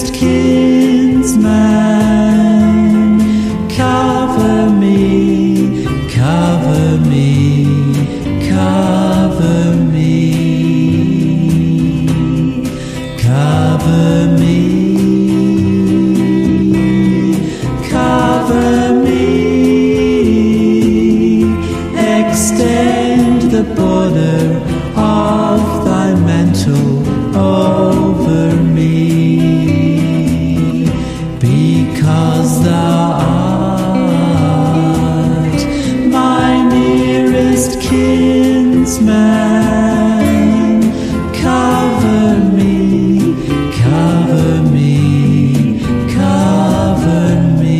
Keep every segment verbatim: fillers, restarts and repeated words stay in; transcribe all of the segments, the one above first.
nearest kinsman, cover me, cover me, cover me, cover me, cover me, extend the border of thy mantle over me, because thou art my nearest kinsman. Cover me, cover me, cover me.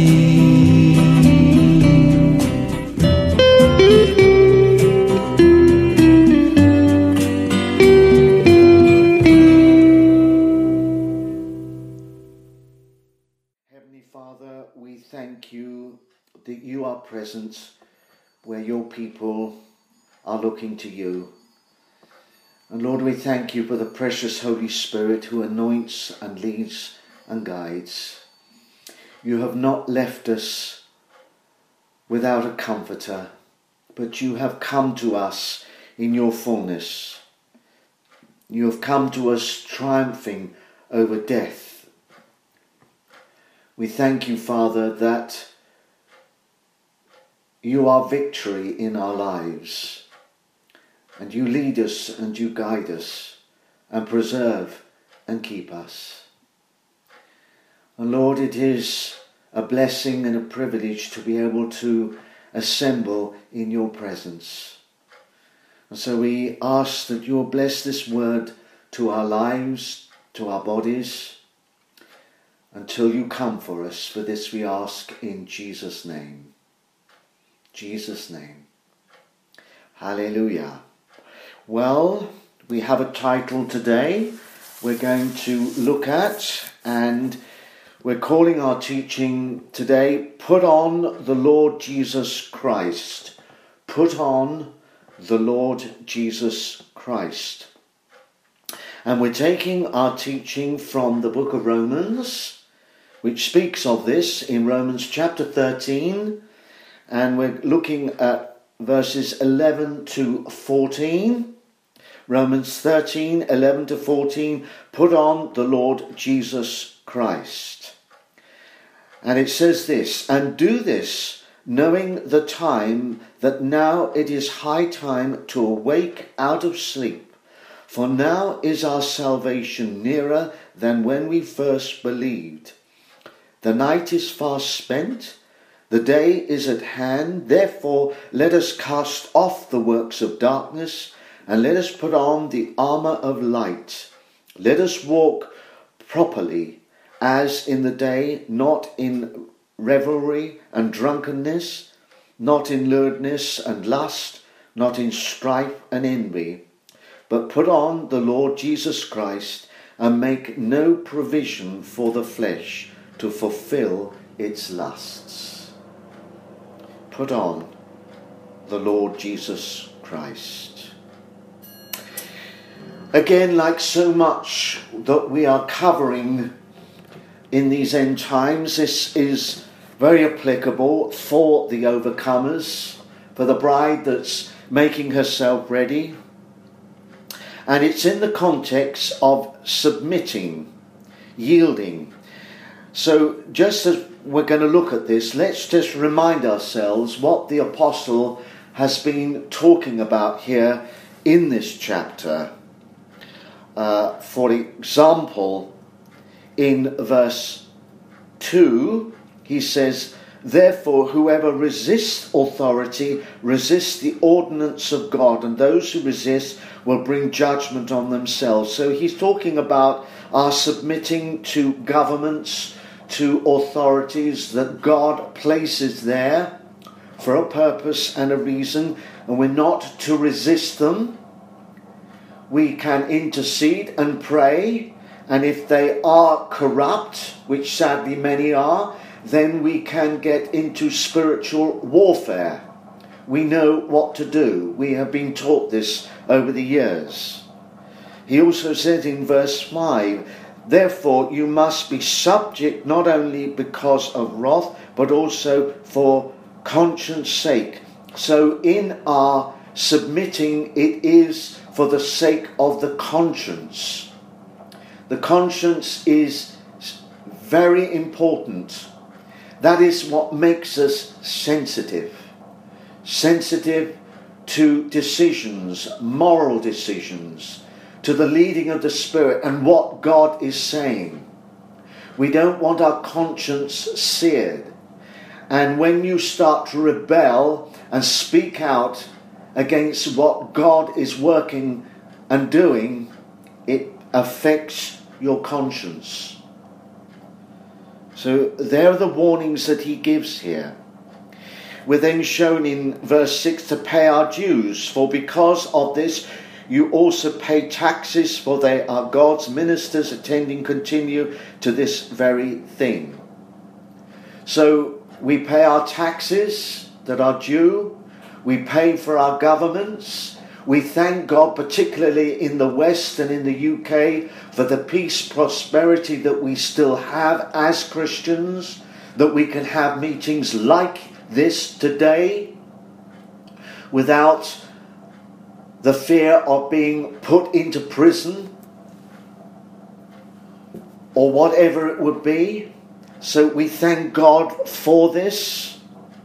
Heavenly Father, we thank you that you are present where your people are looking to you. And Lord, we thank you for the precious Holy Spirit who anoints and leads and guides. You have not left us without a comforter, but you have come to us in your fullness. You have come to us triumphing over death. We thank you, Father, that you are victory in our lives. And you lead us and you guide us and preserve and keep us. And Lord, it is a blessing and a privilege to be able to assemble in your presence. And so we ask that you'll bless this word to our lives, to our bodies, until you come for us. For this we ask in Jesus' name. Jesus' name. Hallelujah. Well, we have a title today we're going to look at, and we're calling our teaching today, Put on the Lord Jesus Christ. Put on the Lord Jesus Christ. And we're taking our teaching from the book of Romans, which speaks of this in Romans chapter thirteen, and we're looking at verses eleven to fourteen. Romans thirteen, eleven to fourteen, put on the Lord Jesus Christ. And it says this, and do this, knowing the time, that now it is high time to awake out of sleep. For now is our salvation nearer than when we first believed. The night is fast spent, the day is at hand. Therefore let us cast off the works of darkness, and let us put on the armour of light. Let us walk properly, as in the day, not in revelry and drunkenness, not in lewdness and lust, not in strife and envy, but put on the Lord Jesus Christ, and make no provision for the flesh to fulfill its lusts. Put on the Lord Jesus Christ. Again, like so much that we are covering in these end times, this is very applicable for the overcomers, for the bride that's making herself ready. And it's in the context of submitting, yielding. So just as we're going to look at this, let's just remind ourselves what the apostle has been talking about here in this chapter. Uh, for example, in verse two, he says, therefore whoever resists authority resists the ordinance of God, and those who resist will bring judgment on themselves. So he's talking about our submitting to governments, to authorities that God places there for a purpose and a reason, and we're not to resist them. We can intercede and pray, and if they are corrupt, which sadly many are, then we can get into spiritual warfare. We know what to do. We have been taught this over the years. He also said in verse five, Therefore, you must be subject not only because of wrath, but also for conscience sake. So in our submitting, it is for the sake of the conscience. The conscience is very important. That is what makes us sensitive. Sensitive to decisions, moral decisions, to the leading of the Spirit and what God is saying. We don't want our conscience seared. And when you start to rebel and speak out against what God is working and doing, it affects your conscience. So there are the warnings that he gives here. We're then shown in verse six to pay our dues, for because of this you also pay taxes, for they are God's ministers, attending continue to this very thing. So we pay our taxes that are due, we pay for our governments, we thank God, particularly in the West and in the U K, for the peace, prosperity that we still have as Christians, that we can have meetings like this today without the fear of being put into prison or whatever it would be. So we thank God for this.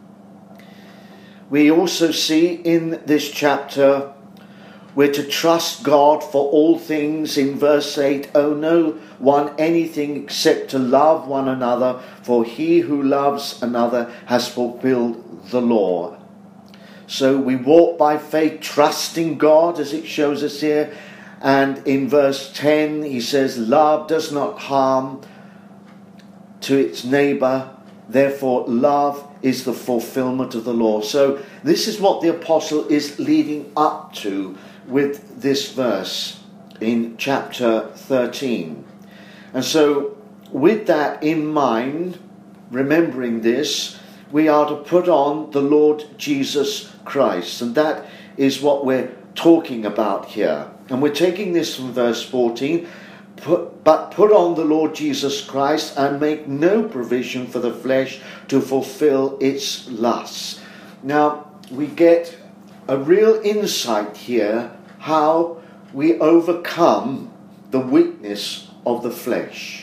We also see in this chapter we're to trust God for all things. In verse eight, owe no one anything except to love one another, for he who loves another has fulfilled the law. So we walk by faith, trusting God, as it shows us here. And in verse ten, he says, love does not harm to its neighbour, therefore love is the fulfillment of the law. So this is what the apostle is leading up to with this verse in chapter thirteen. And so with that in mind, remembering this, we are to put on the Lord Jesus Christ. And that is what we're talking about here. And we're taking this from verse fourteen. Put, but put on the Lord Jesus Christ and make no provision for the flesh to fulfill its lusts. Now, we get a real insight here how we overcome the weakness of the flesh.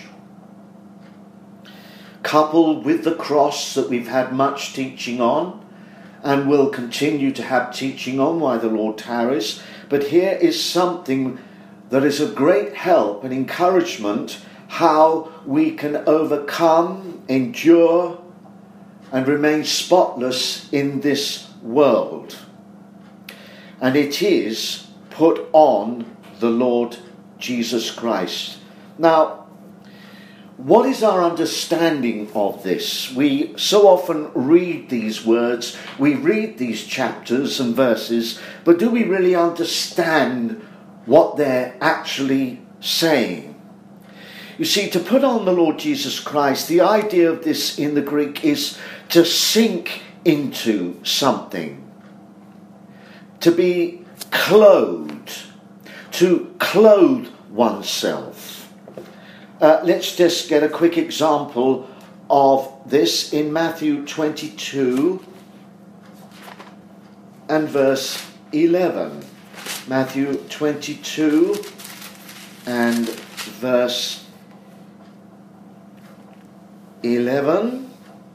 Coupled with the cross that we've had much teaching on and will continue to have teaching on while the Lord tarries. But here is something that is of great help and encouragement, how we can overcome, endure, and remain spotless in this world. And it is put on the Lord Jesus Christ. Now, what is our understanding of this? We so often read these words, we read these chapters and verses, but do we really understand what they're actually saying? You see, to put on the Lord Jesus Christ, the idea of this in the Greek is to sink into something, to be clothed, to clothe oneself. Uh, let's just get a quick example of this in Matthew twenty-two and verse eleven. Matthew twenty-two and verse eleven.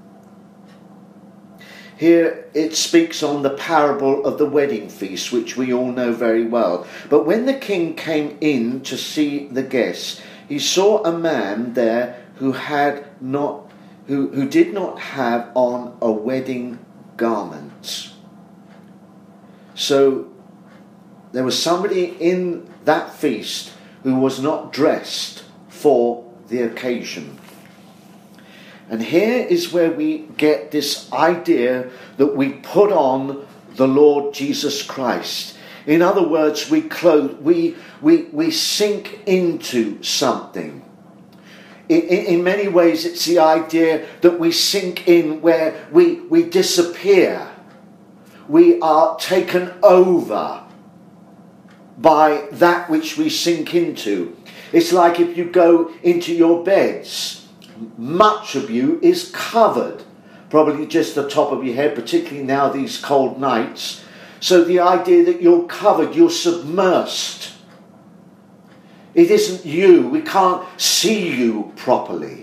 Here it speaks on the parable of the wedding feast, which we all know very well. But when the king came in to see the guests, he saw a man there who had not, who, who did not have on a wedding garment. So there was somebody in that feast who was not dressed for the occasion. And here is where we get this idea that we put on the Lord Jesus Christ. In other words, we clothe, we we we sink into something. In, in, in many ways, it's the idea that we sink in where we we disappear. We are taken over by that which we sink into. It's like if you go into your beds, much of you is covered, probably just the top of your head, particularly now these cold nights. So the idea that you're covered, you're submersed. It isn't you. We can't see you properly.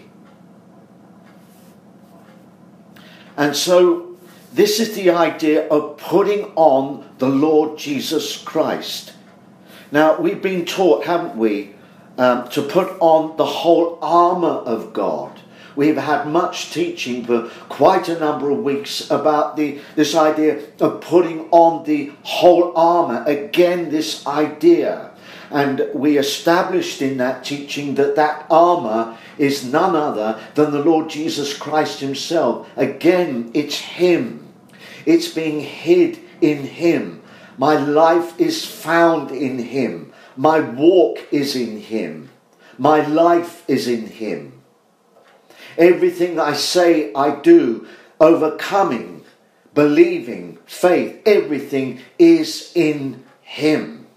And so this is the idea of putting on the Lord Jesus Christ. Now, we've been taught, haven't we, um, to put on the whole armour of God. We've had much teaching for quite a number of weeks about the this idea of putting on the whole armour. Again, this idea. And we established in that teaching that that armour is none other than the Lord Jesus Christ himself. Again, it's him. It's being hid in him. My life is found in him. My walk is in him. My life is in him. Everything I say, I do, overcoming, believing, faith, everything is in him.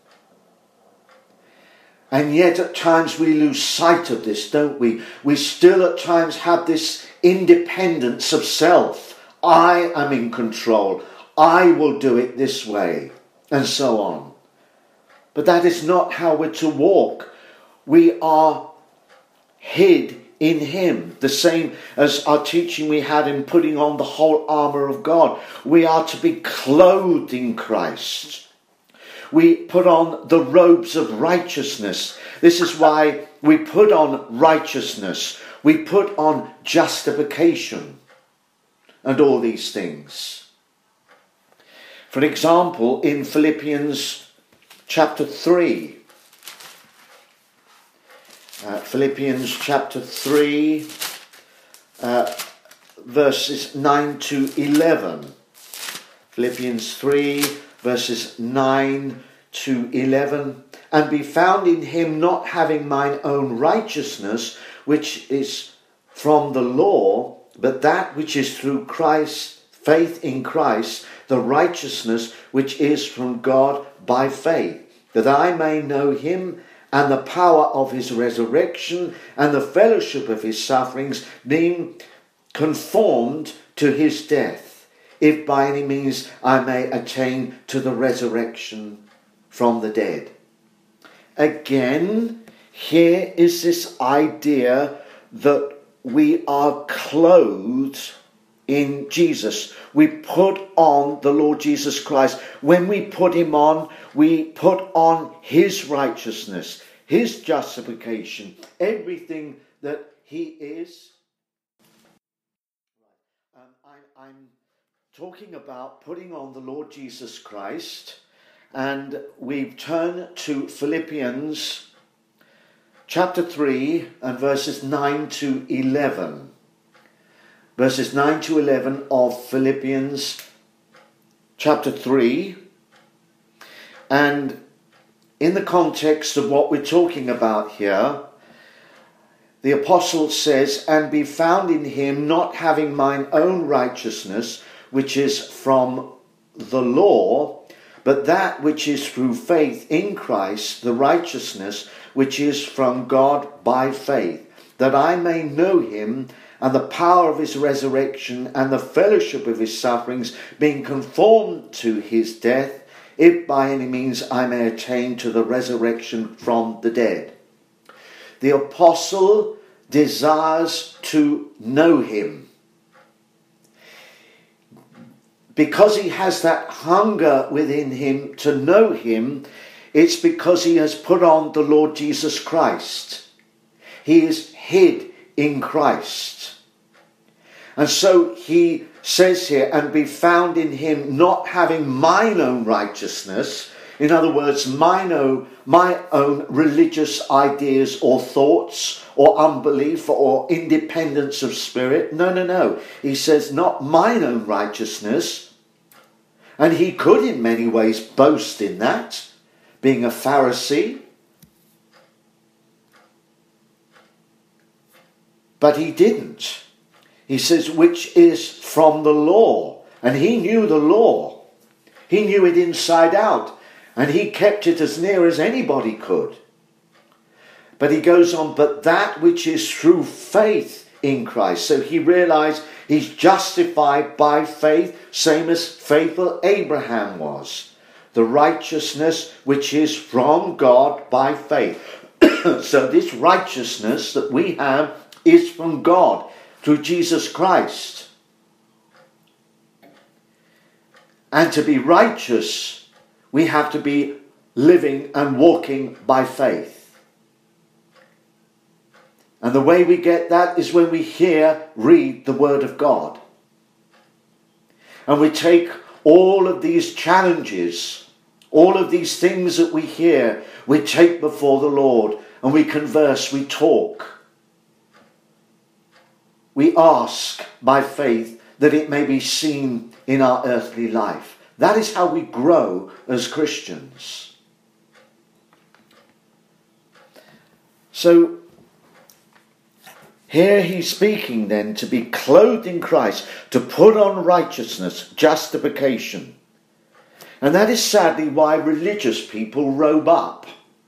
And yet at times we lose sight of this, don't we? We still at times have this independence of self. I am in control. I will do it this way, and so on. But that is not how we're to walk. We are hid in him. The same as our teaching we had in putting on the whole armour of God. We are to be clothed in Christ. We put on the robes of righteousness. This is why we put on righteousness. We put on justification and all these things. For example, in Philippians chapter three, Uh, Philippians chapter three, uh, verses nine to eleven. Philippians three, verses nine to eleven. And be found in him, not having mine own righteousness, which is from the law, but that which is through Christ, faith in Christ, the righteousness which is from God by faith, that I may know him and the power of his resurrection, and the fellowship of his sufferings, being conformed to his death, if by any means I may attain to the resurrection from the dead. Again, here is this idea that we are clothed in Jesus. We put on the Lord Jesus Christ. When we put him on, we put on his righteousness, his justification, everything that he is. Um, I, I'm talking about putting on the Lord Jesus Christ, and we've turned to Philippians chapter three and verses nine to eleven. Verses nine to eleven of Philippians chapter three. And in the context of what we're talking about here, the apostle says, and be found in him, not having mine own righteousness, which is from the law, but that which is through faith in Christ, the righteousness which is from God by faith, that I may know him and the power of his resurrection and the fellowship of his sufferings, being conformed to his death, if by any means I may attain to the resurrection from the dead. The apostle desires to know him. Because he has that hunger within him to know him, it's because he has put on the Lord Jesus Christ. He is hid in Christ. And so he says here, and be found in him, not having mine own righteousness. In other words, mine own, my own religious ideas or thoughts or unbelief or independence of spirit. No, no, no. He says, not mine own righteousness. And he could in many ways boast in that, being a Pharisee. But he didn't. He says, which is from the law. And he knew the law. He knew it inside out. And he kept it as near as anybody could. But he goes on, but that which is through faith in Christ. So he realized he's justified by faith, same as faithful Abraham was. The righteousness which is from God by faith. So this righteousness that we have is from God through Jesus Christ. And to be righteous, we have to be living and walking by faith. And the way we get that is when we hear, read the Word of God. And we take all of these challenges, all of these things that we hear, we take before the Lord and we converse, we talk. We ask by faith that it may be seen in our earthly life. That is how we grow as Christians. So, here he's speaking then to be clothed in Christ, to put on righteousness, justification. And that is sadly why religious people robe up.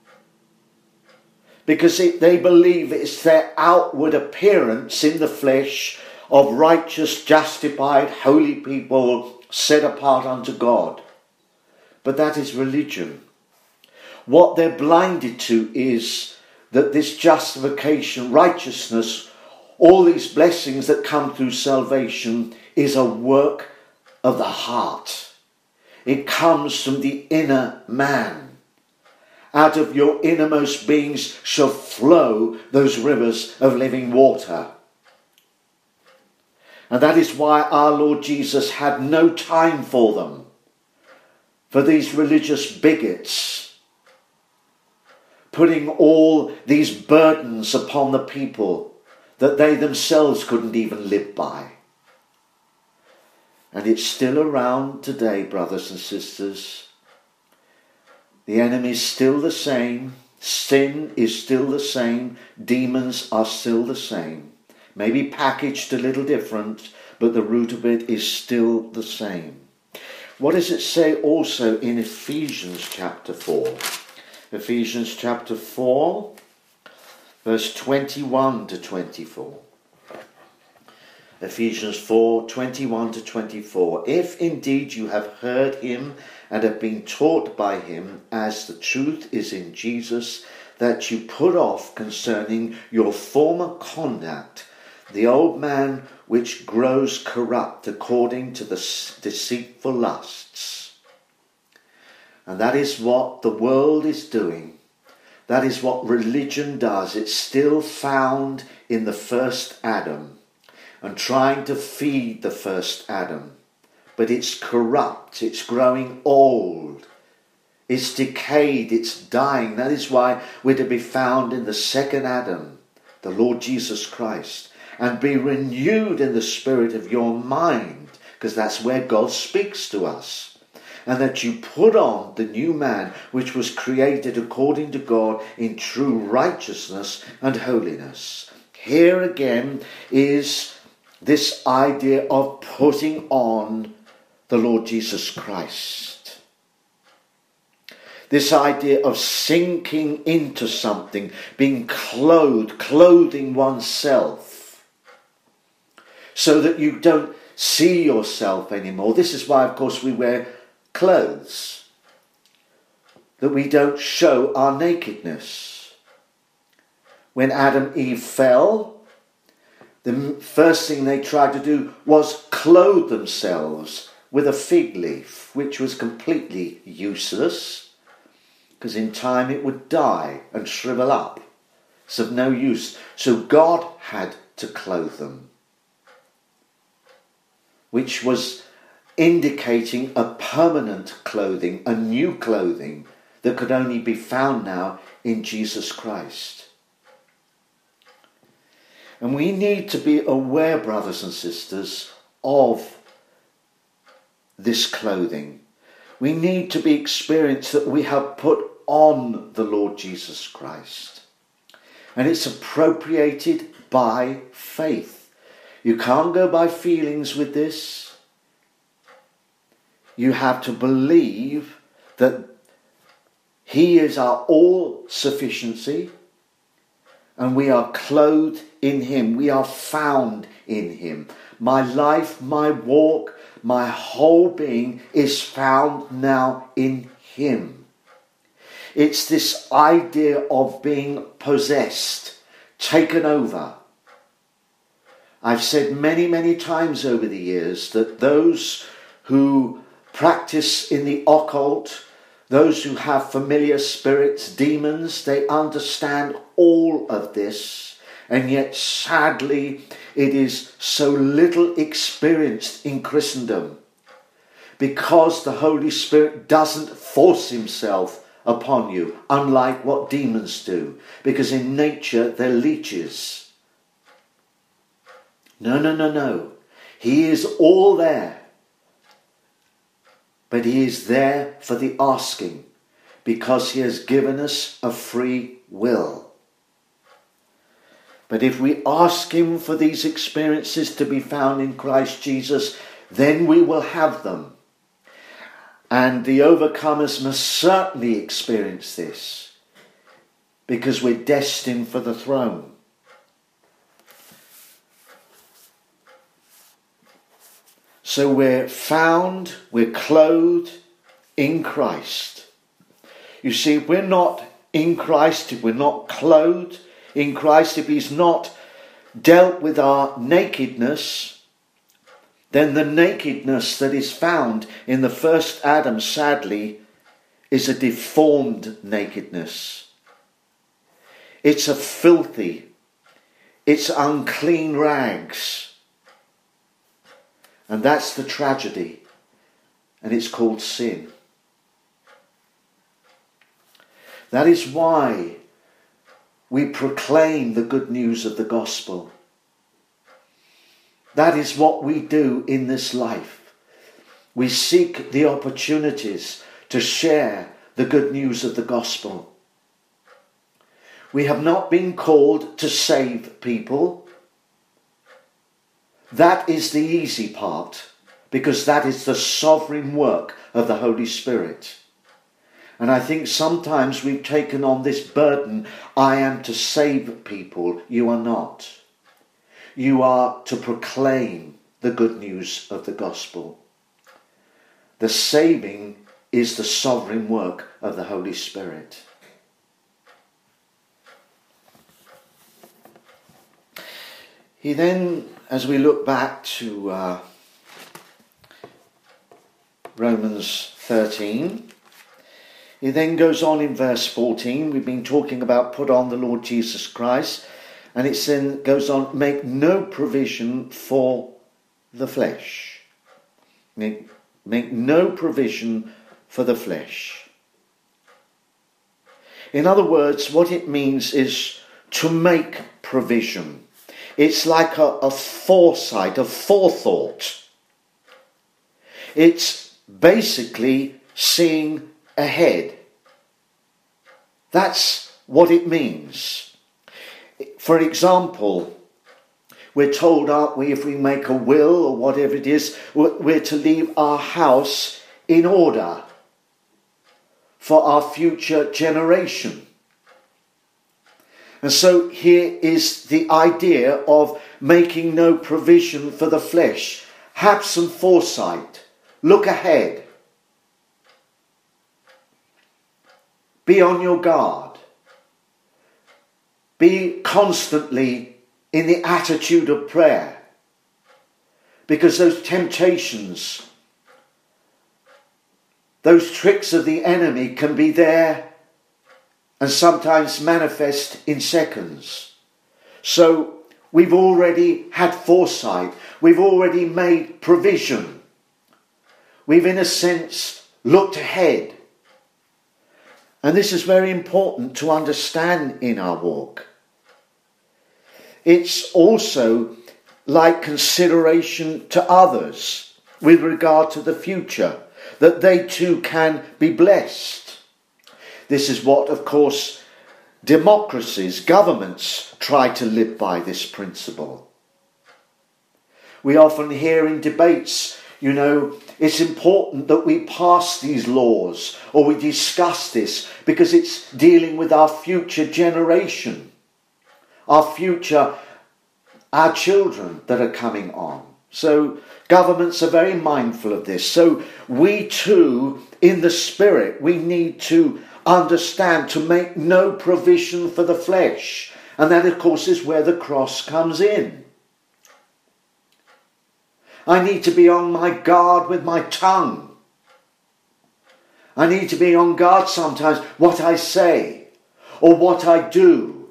Because it, they believe it's their outward appearance in the flesh of righteous, justified, holy people set apart unto God. But that is religion. What they're blinded to is that this justification, righteousness, all these blessings that come through salvation is a work of the heart. It comes from the inner man. Out of your innermost beings shall flow those rivers of living water. And that is why our Lord Jesus had no time for them, for these religious bigots, putting all these burdens upon the people that they themselves couldn't even live by. And it's still around today, brothers and sisters. The enemy is still the same. Sin is still the same. Demons are still the same. Maybe packaged a little different, but the root of it is still the same. What does it say also in Ephesians chapter four? Ephesians chapter four, verse twenty-one to twenty-four. Ephesians four, twenty-one to twenty-four. If indeed you have heard him and have been taught by him, as the truth is in Jesus, that you put off concerning your former conduct the old man which grows corrupt according to the deceitful lusts. And that is what the world is doing. That is what religion does. It's still found in the first Adam and trying to feed the first Adam. But it's corrupt, it's growing old, it's decayed, it's dying. That is why we're to be found in the second Adam, the Lord Jesus Christ, and be renewed in the spirit of your mind, because that's where God speaks to us. And that you put on the new man, which was created according to God in true righteousness and holiness. Here again is this idea of putting on the Lord Jesus Christ. This idea of sinking into something, being clothed, clothing oneself, so that you don't see yourself anymore. This is why, of course, we wear clothes, that we don't show our nakedness. When Adam and Eve fell, the first thing they tried to do was clothe themselves with a fig leaf, which was completely useless, because in time it would die and shrivel up. It's of no use. So God had to clothe them, which was indicating a permanent clothing, a new clothing that could only be found now in Jesus Christ. And we need to be aware, brothers and sisters, of this clothing. We need to be experienced that we have put on the Lord Jesus Christ. And it's appropriated by faith. You can't go by feelings with this. You have to believe that He is our all-sufficiency, and we are clothed in him. We are found in him. My life, my walk, my whole being is found now in him. It's this idea of being possessed, taken over. I've said many, many times over the years that those who practice in the occult, those who have familiar spirits, demons, they understand all of this, and yet sadly it is so little experienced in Christendom because the Holy Spirit doesn't force himself upon you, unlike what demons do, because in nature they're leeches. No, no, no, no. He is all there. But he is there for the asking, because he has given us a free will. But if we ask him for these experiences to be found in Christ Jesus, then we will have them. And the overcomers must certainly experience this, because we're destined for the throne. So we're found, we're clothed in Christ. You see, if we're not in Christ, if we're not clothed in Christ, if he's not dealt with our nakedness, then the nakedness that is found in the first Adam, sadly, is a deformed nakedness. It's a filthy, it's unclean rags. And that's the tragedy, and it's called sin. That is why we proclaim the good news of the gospel. That is what we do in this life. We seek the opportunities to share the good news of the gospel. We have not been called to save people. That is the easy part, because that is the sovereign work of the Holy Spirit. And I think sometimes we've taken on this burden, I am to save people. You are not. You are to proclaim the good news of the gospel. The saving is the sovereign work of the Holy Spirit. He then, as we look back to uh, Romans thirteen, he then goes on in verse fourteen. We've been talking about put on the Lord Jesus Christ, and it then goes on, make no provision for the flesh. Make, make no provision for the flesh. In other words, what it means is to make provision. It's like a, a foresight, a forethought. It's basically seeing ahead. That's what it means. For example, we're told, aren't we, if we make a will or whatever it is, we're to leave our house in order for our future generation. And so here is the idea of making no provision for the flesh. Have some foresight. Look ahead. Be on your guard. Be constantly in the attitude of prayer. Because those temptations, those tricks of the enemy can be there and sometimes manifest in seconds. So we've already had foresight. We've already made provision. We've, in a sense, looked ahead. And this is very important to understand in our walk. It's also like consideration to others with regard to the future, that they too can be blessed. This is what, of course, democracies, governments try to live by, this principle. We often hear in debates, you know, it's important that we pass these laws or we discuss this because it's dealing with our future generation, our future, our children that are coming on. So governments are very mindful of this. So we too, in the Spirit, we need to understand to make no provision for the flesh. And that, of course, is where the cross comes in. I need to be on my guard with my tongue. I need to be on guard sometimes what I say or what I do.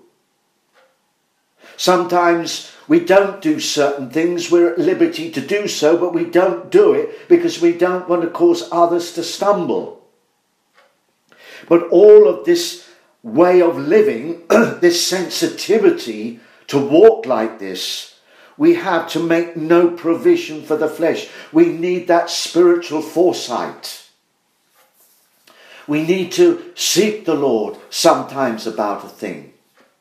Sometimes we don't do certain things. We're at liberty to do so, but we don't do it because we don't want to cause others to stumble. But all of this way of living, this sensitivity to walk like this, we have to make no provision for the flesh. We need that spiritual foresight. We need to seek the Lord sometimes about a thing.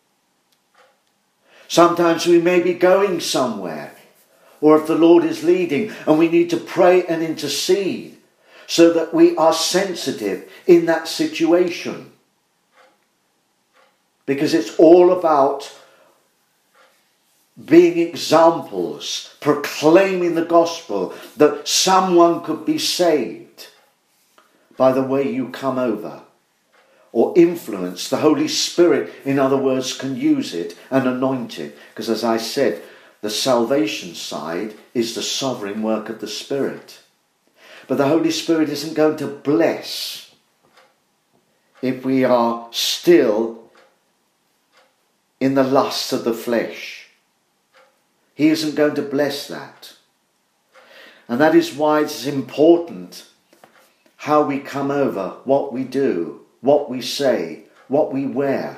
Sometimes we may be going somewhere, or if the Lord is leading, and we need to pray and intercede so that we are sensitive in that situation. Because it's all about being examples, proclaiming the gospel, that someone could be saved by the way you come over. Or influence. The Holy Spirit, in other words, can use it and anoint it. Because as I said, the salvation side is the sovereign work of the Spirit. But the Holy Spirit isn't going to bless if we are still in the lusts of the flesh. He isn't going to bless that. And that is why it's important how we come over, what we do, what we say, what we wear.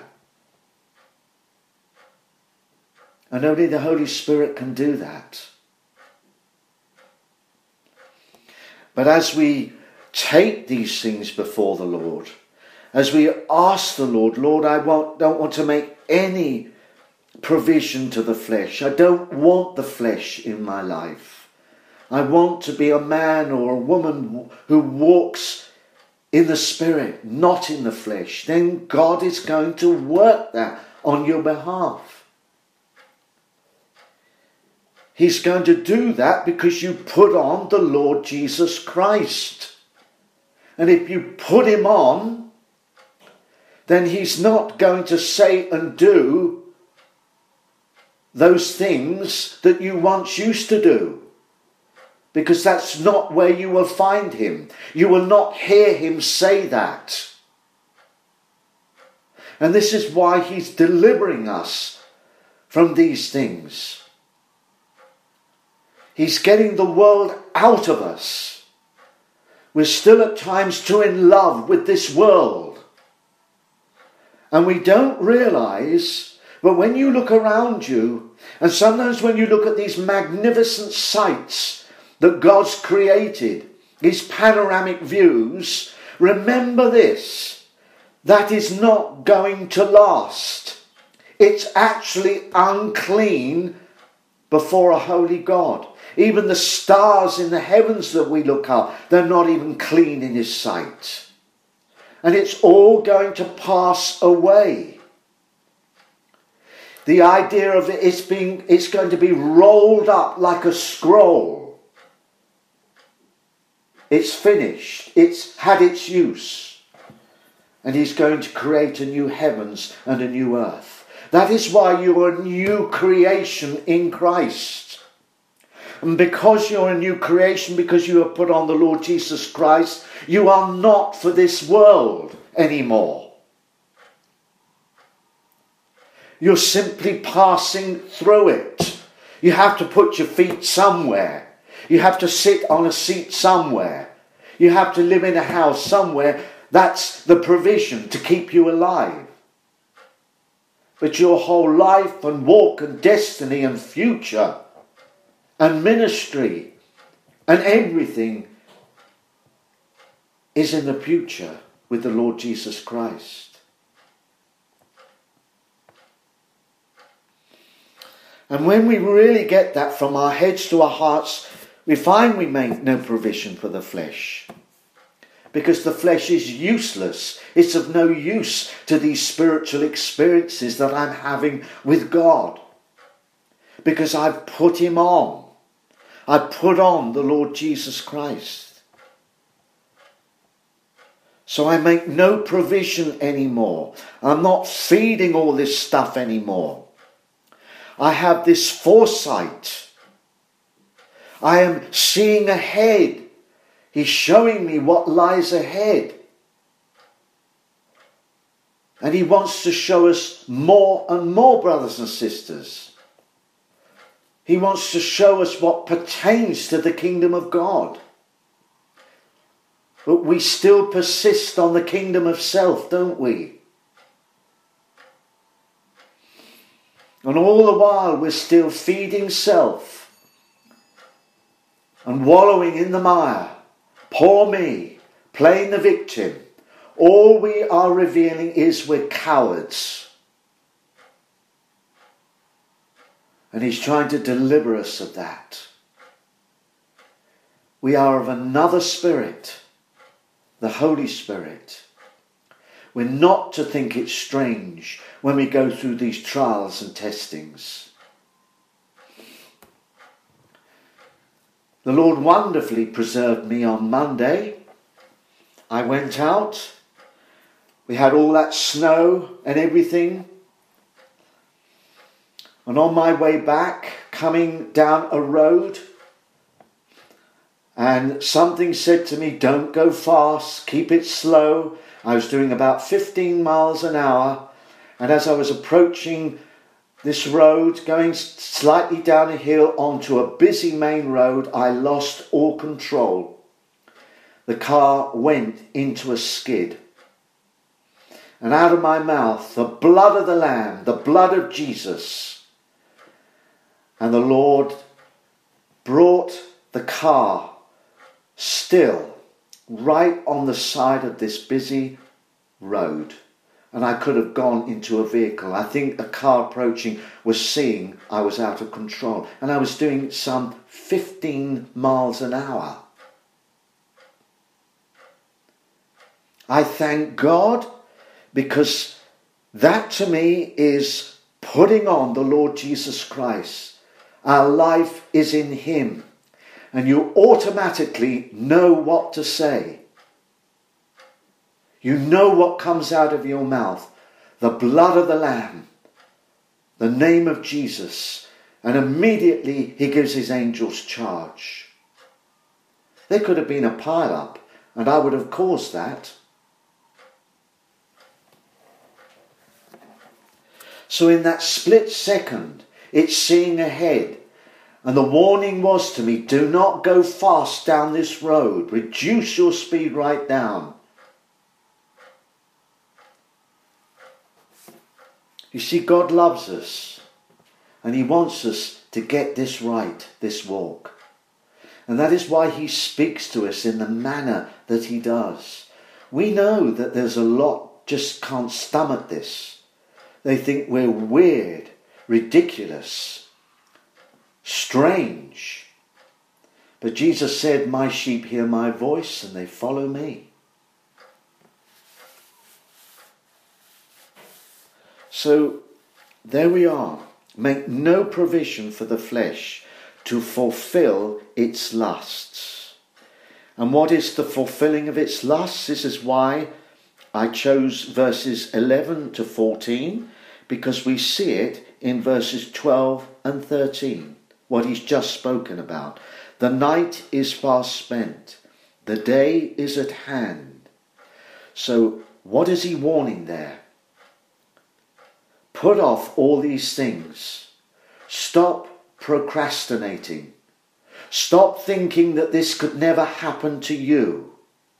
And only the Holy Spirit can do that. But as we take these things before the Lord, as we ask the Lord, Lord, I want, don't want to make any provision to the flesh. I don't want the flesh in my life. I want to be a man or a woman who walks in the Spirit, not in the flesh. Then God is going to work that on your behalf. He's going to do that because you put on the Lord Jesus Christ. And if you put him on, then he's not going to say and do those things that you once used to do. Because that's not where you will find him. You will not hear him say that. And this is why he's delivering us from these things. He's getting the world out of us. We're still at times too in love with this world. And we don't realise, but when you look around you, and sometimes when you look at these magnificent sights that God's created, these panoramic views, remember this, that is not going to last. It's actually unclean before a holy God. Even the stars in the heavens that we look up, they're not even clean in his sight. And it's all going to pass away. The idea of it is being, it's going to be rolled up like a scroll. It's finished. It's had its use. And he's going to create a new heavens and a new earth. That is why you're a new creation in Christ. And because you're a new creation, because you have put on the Lord Jesus Christ, you are not for this world anymore. You're simply passing through it. You have to put your feet somewhere. You have to sit on a seat somewhere. You have to live in a house somewhere. That's the provision to keep you alive. But your whole life and walk and destiny and future and ministry and everything is in the future with the Lord Jesus Christ. And when we really get that from our heads to our hearts, We find we make no provision for the flesh because the flesh is useless. It's of no use to these spiritual experiences that I'm having with God because I've put him on. I've put on the Lord Jesus Christ. So I make no provision anymore. I'm not feeding all this stuff anymore. I have this foresight. I am seeing ahead. He's showing me what lies ahead. And he wants to show us more and more, brothers and sisters. He wants to show us what pertains to the kingdom of God. But we still persist on the kingdom of self, don't we? And all the while we're still feeding self and wallowing in the mire. Poor me, playing the victim. All we are revealing is we're cowards. And he's trying to deliver us of that. We are of another spirit, the Holy Spirit. We're not to think it's strange when we go through these trials and testings. The Lord wonderfully preserved me on Monday. I went out. We had all that snow and everything. And on my way back, coming down a road, and something said to me, don't go fast, keep it slow. I was doing about fifteen miles an hour. And as I was approaching this road, going slightly down a hill onto a busy main road, I lost all control. The car went into a skid. And out of my mouth, the blood of the Lamb, the blood of Jesus. And the Lord brought the car still right on the side of this busy road. And I could have gone into a vehicle. I think a car approaching was seeing I was out of control. And I was doing some fifteen miles an hour. I thank God because that to me is putting on the Lord Jesus Christ. Our life is in him. And you automatically know what to say. You know what comes out of your mouth. The blood of the Lamb. The name of Jesus. And immediately he gives his angels charge. There could have been a pile-up and I would have caused that. So in that split second, it's seeing ahead. And the warning was to me, do not go fast down this road. Reduce your speed right down. You see, God loves us. And he wants us to get this right, this walk. And that is why he speaks to us in the manner that he does. We know that there's a lot just can't stomach this. They think we're weird, ridiculous, strange. But Jesus said, my sheep hear my voice and they follow me. So there we are. Make no provision for the flesh to fulfill its lusts. And what is the fulfilling of its lusts? This is why I chose verses eleven to fourteen, because we see it in verses twelve and thirteen, what he's just spoken about. The night is fast spent. The day is at hand. So what is he warning there? Put off all these things. Stop procrastinating. Stop thinking that this could never happen to you.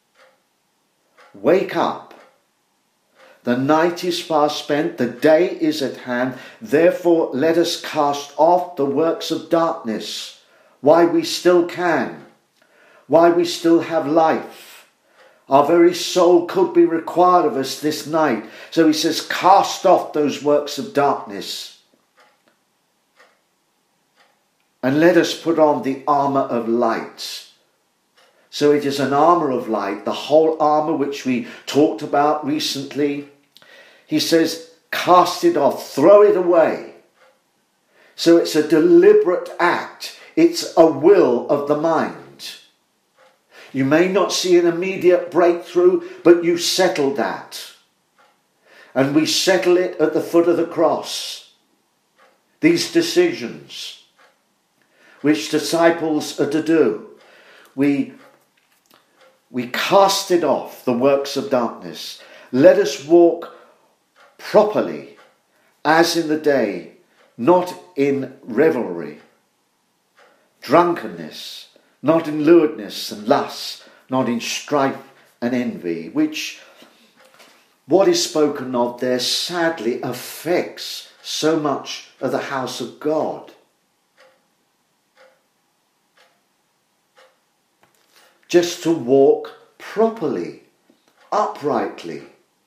Wake up. The night is fast spent. The day is at hand. Therefore, let us cast off the works of darkness. While we still can. While we still have life. Our very soul could be required of us this night. So he says, cast off those works of darkness. And let us put on the armour of light. So it is an armour of light, the whole armour which we talked about recently. He says, cast it off, throw it away. So it's a deliberate act. It's a will of the mind. You may not see an immediate breakthrough, but you settle that. And we settle it at the foot of the cross. These decisions, which disciples are to do, we, we cast it off, the works of darkness. Let us walk properly, as in the day, not in revelry, drunkenness, not in lewdness and lust, not in strife and envy, which what is spoken of there sadly affects so much of the house of God. Just to walk properly, uprightly,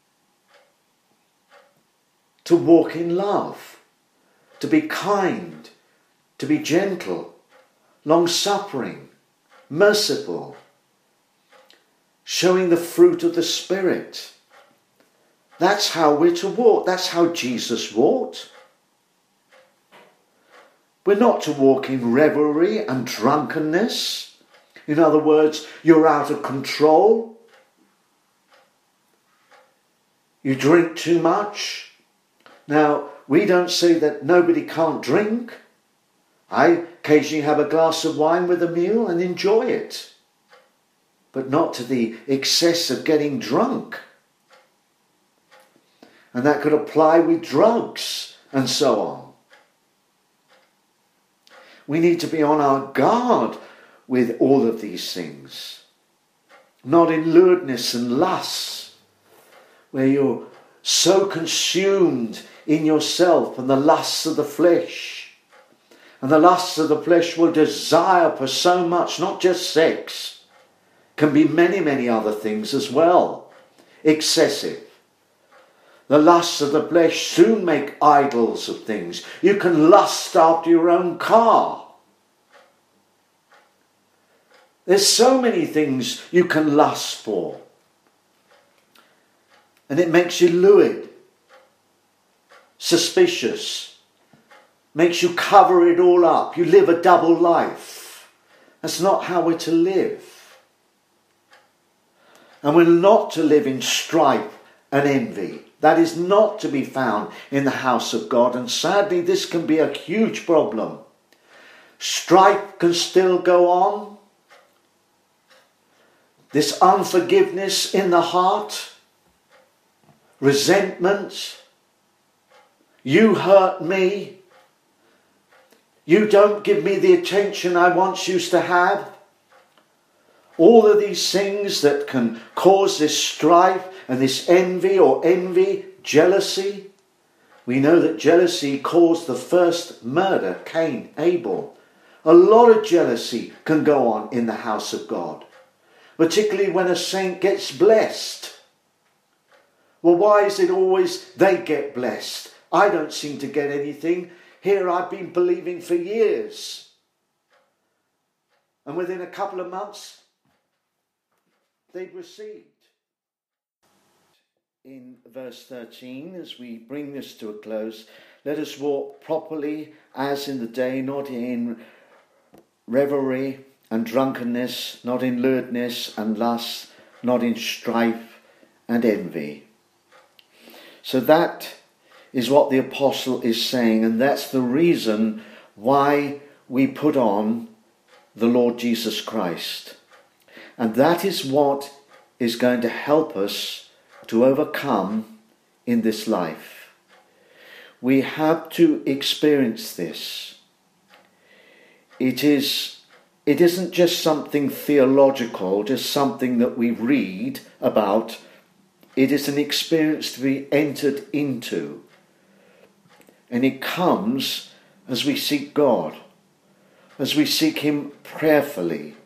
to walk in love, to be kind, to be gentle, long-suffering, merciful, showing the fruit of the Spirit. That's how we're to walk. That's how Jesus walked. We're not to walk in revelry and drunkenness. In other words, you're out of control. You drink too much. Now, we don't say that nobody can't drink. I occasionally have a glass of wine with a meal and enjoy it, but not to the excess of getting drunk. And that could apply with drugs and so on. We need to be on our guard with all of these things. Not in lewdness and lust, where you're so consumed in yourself and the lusts of the flesh. And the lusts of the flesh will desire for so much, not just sex. Can be many, many other things as well. Excessive. The lusts of the flesh soon make idols of things. You can lust after your own car. There's so many things you can lust for. And it makes you lewd, suspicious, makes you cover it all up. You live a double life. That's not how we're to live. And we're not to live in strife and envy. That is not to be found in the house of God. And sadly, this can be a huge problem. Strife can still go on. This unforgiveness in the heart. Resentment. You hurt me. You don't give me the attention I once used to have. All of these things that can cause this strife and this envy or envy, jealousy. We know that jealousy caused the first murder, Cain, Abel. A lot of jealousy can go on in the house of God, particularly when a saint gets blessed. Well, why is it always they get blessed? I don't seem to get anything. Here I've been believing for years. And within a couple of months, they've received. In verse thirteen, as we bring this to a close, let us walk properly as in the day, not in revelry and drunkenness, not in lewdness and lust, not in strife and envy. So that is what the apostle is saying, and that's the reason why we put on the Lord Jesus Christ. And that is what is going to help us to overcome in this life. We have to experience this. It is, it isn't just something theological, just something that we read about. It is an experience to be entered into. And it comes as we seek God, as we seek Him prayerfully.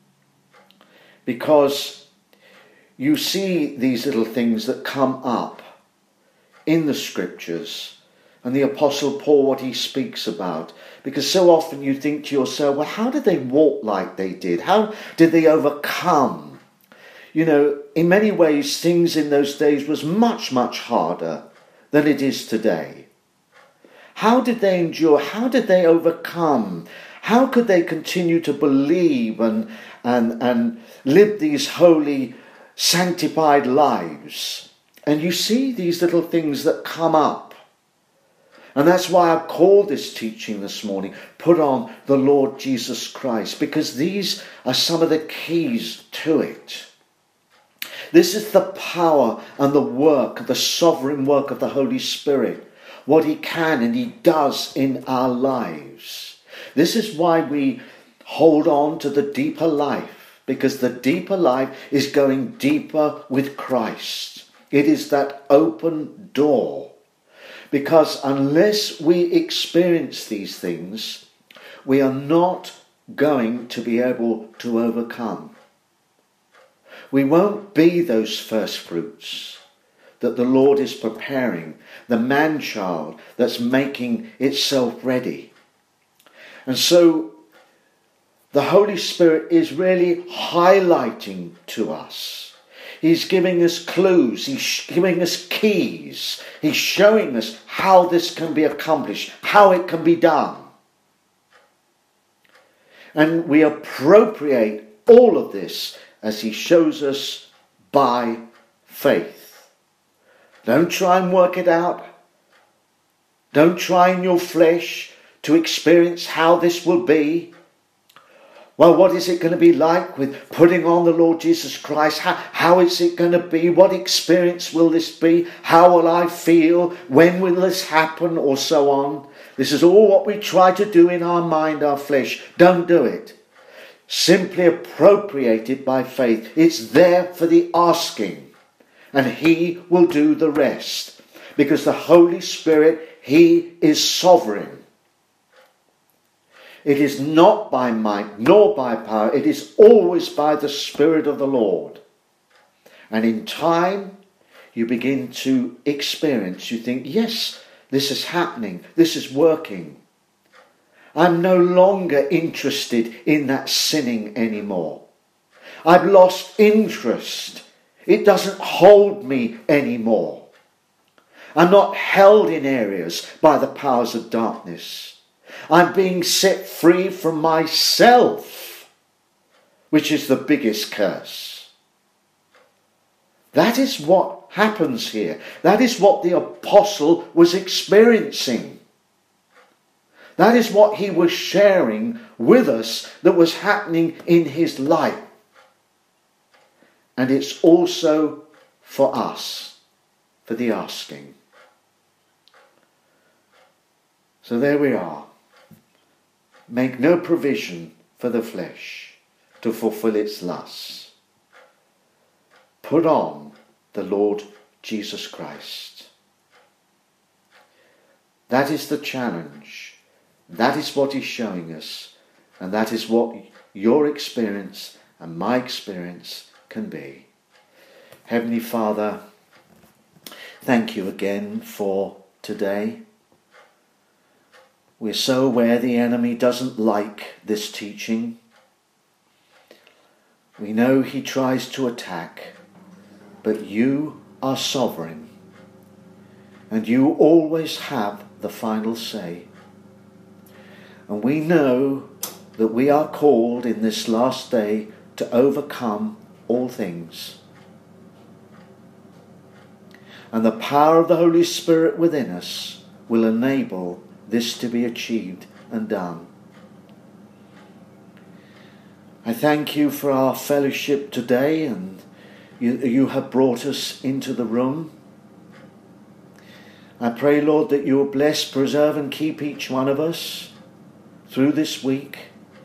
Because you see these little things that come up in the scriptures and the Apostle Paul, what he speaks about. Because so often you think to yourself, well, how did they walk like they did? How did they overcome? You know, in many ways, things in those days was much, much harder than it is today. How did they endure? How did they overcome? How could they continue to believe and, and, and live these holy, sanctified lives? And you see these little things that come up. And that's why I've called this teaching this morning, Put on the Lord Jesus Christ, because these are some of the keys to it. This is the power and the work, the sovereign work of the Holy Spirit, what he can and he does in our lives. This is why we hold on to the deeper life, because the deeper life is going deeper with Christ. It is that open door. Because unless we experience these things, we are not going to be able to overcome. We won't be those first fruits that the Lord is preparing, the man-child that's making itself ready. And so the Holy Spirit is really highlighting to us. He's giving us clues. He's giving us keys. He's showing us how this can be accomplished, how it can be done. And we appropriate all of this as he shows us by faith. Don't try and work it out. Don't try in your flesh to experience how this will be. Well, what is it going to be like with putting on the Lord Jesus Christ? How, how is it going to be? What experience will this be? How will I feel? When will this happen? Or so on. This is all what we try to do in our mind, our flesh. Don't do it. Simply appropriate it by faith. It's there for the asking. And he will do the rest. Because the Holy Spirit, he is sovereign. It is not by might nor by power. It is always by the Spirit of the Lord. And in time, you begin to experience. You think, yes, this is happening. This is working. I'm no longer interested in that sinning anymore. I've lost interest. It doesn't hold me anymore. I'm not held in areas by the powers of darkness. I'm being set free from myself, which is the biggest curse. That is what happens here. That is what the apostle was experiencing. That is what he was sharing with us that was happening in his life. And it's also for us, for the asking. So there we are. Make no provision for the flesh to fulfill its lusts. Put on the Lord Jesus Christ. That is the challenge. That is what he's showing us. And that is what your experience and my experience can be. Heavenly Father, thank you again for today. We're so aware the enemy doesn't like this teaching. We know he tries to attack, but you are sovereign, and you always have the final say. And we know that we are called in this last day to overcome all things. And the power of the Holy Spirit within us will enable this to be achieved and done. I thank you for our fellowship today, and you, you have brought us into the room. I pray, Lord, that you will bless, preserve and keep each one of us through this week.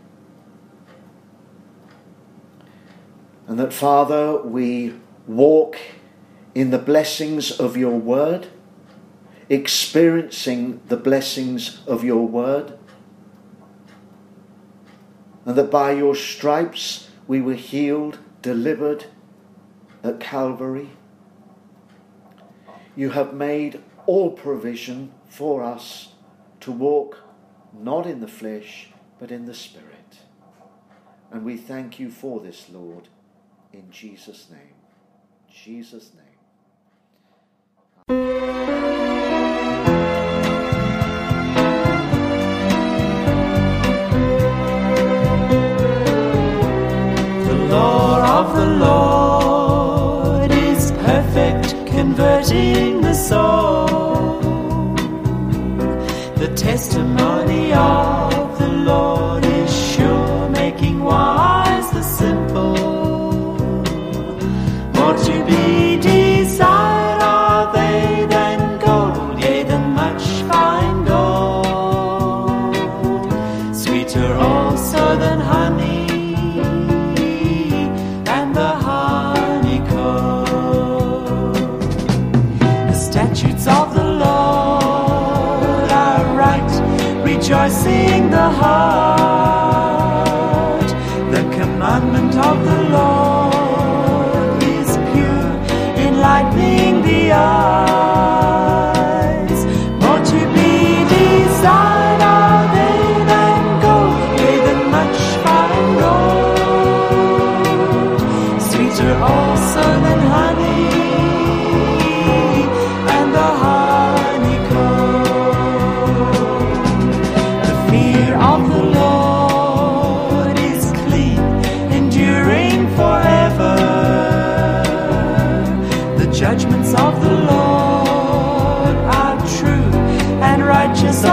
And that, Father, we walk in the blessings of your word, experiencing the blessings of your word, and that by your stripes we were healed, delivered at Calvary. You have made all provision for us to walk not in the flesh, but in the Spirit. And we thank you for this, Lord, in Jesus' name. Jesus' name. The law of the Lord is perfect, converting the soul. The testimony of the Lord is sure, making wise the simple. More to be desired are they than gold, yea, than much fine gold. Sweeter also than honey, and the honeycomb. The statutes of the Lord are right, rejoicing the heart. The commandment of the Lord is pure, enlightening the eyes. More to be desired are they than gold, yea, than much fine gold. Sweeter also than honey, and the honeycomb. The fear of the Lord is clean, enduring forever. The judgments of the Lord are true, and righteous